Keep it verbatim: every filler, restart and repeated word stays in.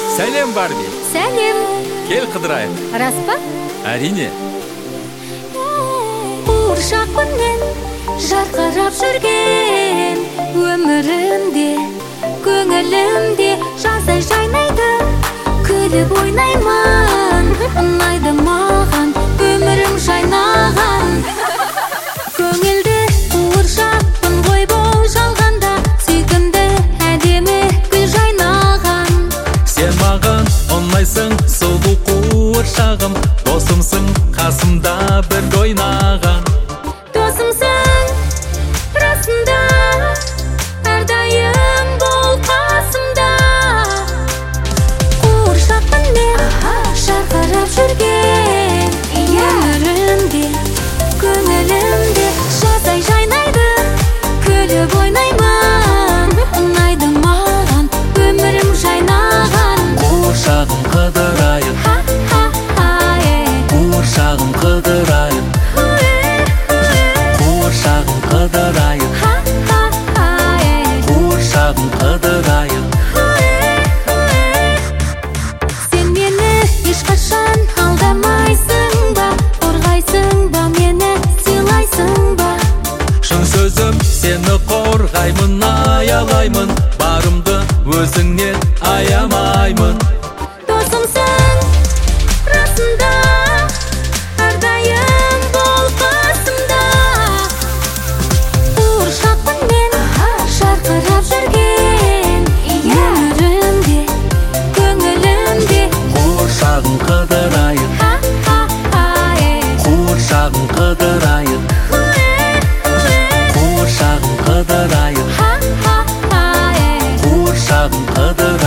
Сәлем, Барби. Сәлем. Кел қыдырайық. Рас па? Әрине. Қуыршақпын мен жарқырап жүрген өмірімде, көңілімде жаздай жайнайды, күліп ойнаймын. Ұнайды маған өмірім жайнаған. Көңілді қуыршақпын ғой бұл жалғанда, сүйкімді әдемі гүл жайнаған. Сен маған ұнайсың, сұлу қуыршағым, досымсың, қасымда бірге ойнаған. Досымсың, расында, әрдайым бол қасымда. Қуыршақпын мен жарқырап жүрген өмірімде, көңілімде жаздай жайнайды, күліп ойнаймын. Ұнайды маған өмірім жайнаған. Қуыршағым қыдырайық, қуыршағым қыдырайық, қуыршағым қыдырайық, қуыршағым қыдырайық. Сен мені ешқашан алдамайсың ба, қорғайсың ба, мені сыйлайсың ба? Шын сөзім, сені қорғаймын, аялаймын, барымды өзіңнен аямаймын. Досымсың, расында, әрдайым бол қасымда. Қуыршақпын мен жарқырап жүрген өмірімде, көңілімде. Қуыршағым қыдырайық, қуыршағым қыдырайық, қуыршағым қыдырайық, қуыршағым қыдырайық.